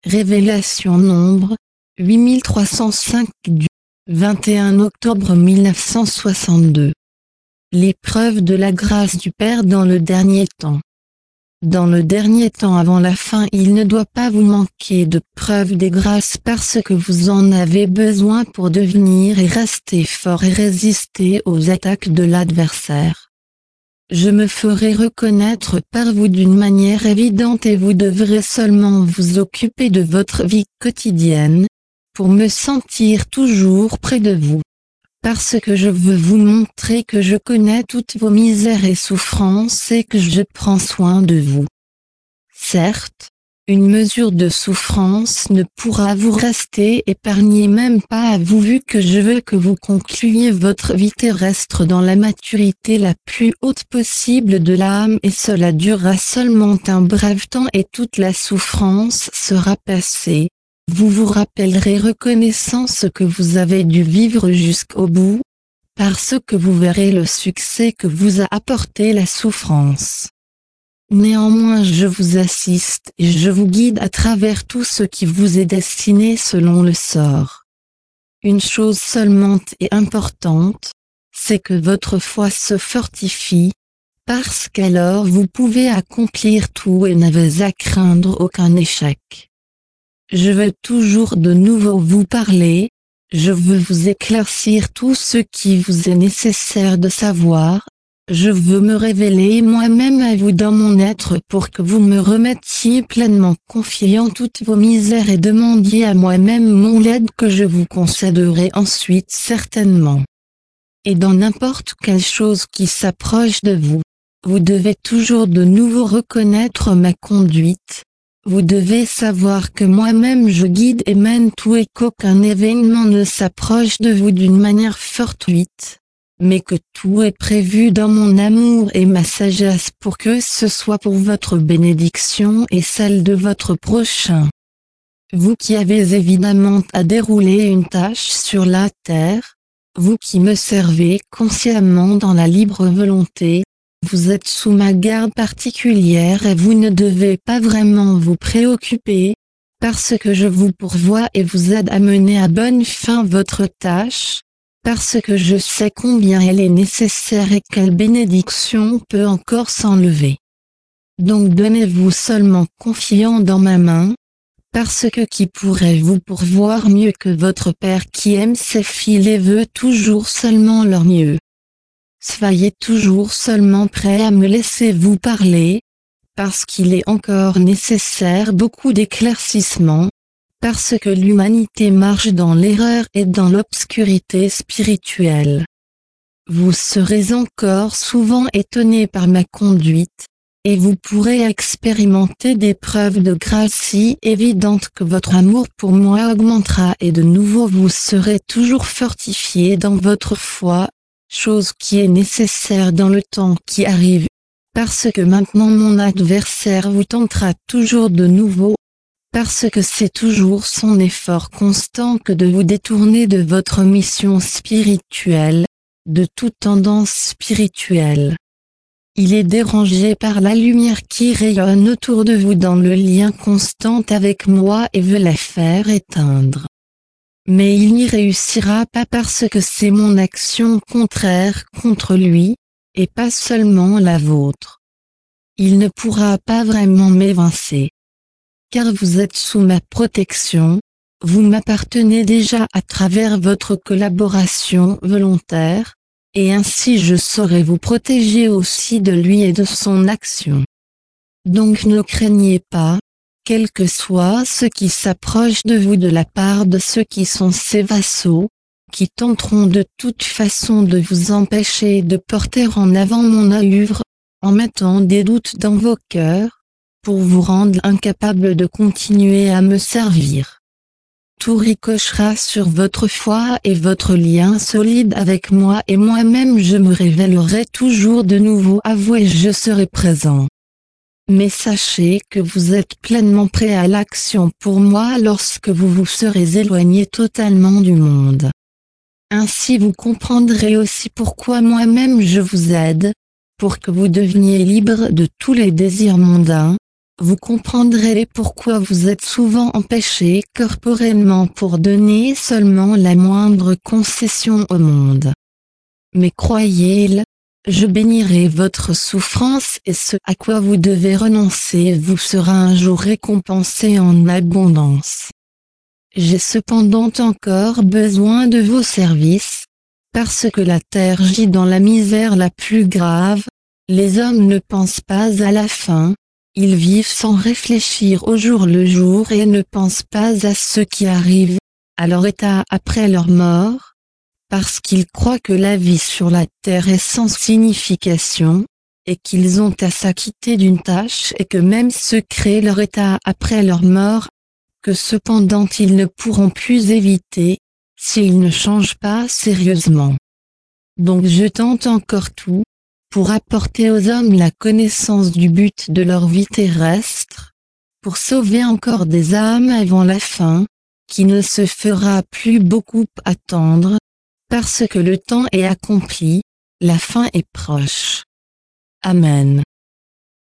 Révélation nombre 8305 du 21 octobre 1962. L'épreuve de la grâce du Père dans le dernier temps. Dans le dernier temps avant la fin, il ne doit pas vous manquer de preuves des grâces parce que vous en avez besoin pour devenir et rester fort et résister aux attaques de l'adversaire. Je me ferai reconnaître par vous d'une manière évidente et vous devrez seulement vous occuper de votre vie quotidienne, pour me sentir toujours près de vous. Parce que je veux vous montrer que je connais toutes vos misères et souffrances et que je prends soin de vous. Certes, une mesure de souffrance ne pourra vous rester épargnée, même pas à vous, vu que je veux que vous concluiez votre vie terrestre dans la maturité la plus haute possible de l'âme, et cela durera seulement un bref temps et toute la souffrance sera passée. Vous vous rappellerez reconnaissant ce que vous avez dû vivre jusqu'au bout, parce que vous verrez le succès que vous a apporté la souffrance. Néanmoins, je vous assiste et je vous guide à travers tout ce qui vous est destiné selon le sort. Une chose seulement est importante, c'est que votre foi se fortifie, parce qu'alors vous pouvez accomplir tout et n'avez à craindre aucun échec. Je veux toujours de nouveau vous parler, je veux vous éclaircir tout ce qui vous est nécessaire de savoir. Je veux me révéler moi-même à vous dans mon être pour que vous me remettiez pleinement confiant toutes vos misères et demandiez à moi-même mon aide que je vous concéderai ensuite certainement. Et dans n'importe quelle chose qui s'approche de vous, vous devez toujours de nouveau reconnaître ma conduite. Vous devez savoir que moi-même je guide et mène tout et qu'aucun événement ne s'approche de vous d'une manière fortuite, mais que tout est prévu dans mon amour et ma sagesse pour que ce soit pour votre bénédiction et celle de votre prochain. Vous qui avez évidemment à dérouler une tâche sur la terre, vous qui me servez consciemment dans la libre volonté, vous êtes sous ma garde particulière et vous ne devez pas vraiment vous préoccuper, parce que je vous pourvois et vous aide à mener à bonne fin votre tâche, parce que je sais combien elle est nécessaire et quelle bénédiction peut encore s'enlever. Donc donnez-vous seulement confiant dans ma main, parce que qui pourrait vous pourvoir mieux que votre Père qui aime ses filles et veut toujours seulement leur mieux. Soyez toujours seulement prêt à me laisser vous parler, parce qu'il est encore nécessaire beaucoup d'éclaircissements, parce que l'humanité marche dans l'erreur et dans l'obscurité spirituelle. Vous serez encore souvent étonné par ma conduite, et vous pourrez expérimenter des preuves de grâce si évidentes que votre amour pour moi augmentera et de nouveau vous serez toujours fortifié dans votre foi, chose qui est nécessaire dans le temps qui arrive, parce que maintenant mon adversaire vous tentera toujours de nouveau, parce que c'est toujours son effort constant que de vous détourner de votre mission spirituelle, de toute tendance spirituelle. Il est dérangé par la lumière qui rayonne autour de vous dans le lien constant avec moi et veut la faire éteindre. Mais il n'y réussira pas parce que c'est mon action contraire contre lui, et pas seulement la vôtre. Il ne pourra pas vraiment m'évincer. Car vous êtes sous ma protection, vous m'appartenez déjà à travers votre collaboration volontaire, et ainsi je saurai vous protéger aussi de lui et de son action. Donc ne craignez pas, quel que soit ce qui s'approche de vous de la part de ceux qui sont ses vassaux, qui tenteront de toute façon de vous empêcher de porter en avant mon œuvre, en mettant des doutes dans vos cœurs, pour vous rendre incapable de continuer à me servir. Tout ricochera sur votre foi et votre lien solide avec moi et moi-même je me révélerai toujours de nouveau à vous et je serai présent. Mais sachez que vous êtes pleinement prêt à l'action pour moi lorsque vous vous serez éloigné totalement du monde. Ainsi vous comprendrez aussi pourquoi moi-même je vous aide, pour que vous deveniez libre de tous les désirs mondains, vous comprendrez pourquoi vous êtes souvent empêché corporellement pour donner seulement la moindre concession au monde. Mais croyez-le, je bénirai votre souffrance et ce à quoi vous devez renoncer vous sera un jour récompensé en abondance. J'ai cependant encore besoin de vos services, parce que la terre gît dans la misère la plus grave, les hommes ne pensent pas à la fin, ils vivent sans réfléchir au jour le jour et ne pensent pas à ce qui arrive, à leur état après leur mort, parce qu'ils croient que la vie sur la terre est sans signification, et qu'ils ont à s'acquitter d'une tâche et que même secret leur état après leur mort, que cependant ils ne pourront plus éviter, s'ils ne changent pas sérieusement. Donc je tente encore tout, pour apporter aux hommes la connaissance du but de leur vie terrestre, pour sauver encore des âmes avant la fin, qui ne se fera plus beaucoup attendre, parce que le temps est accompli, la fin est proche. Amen.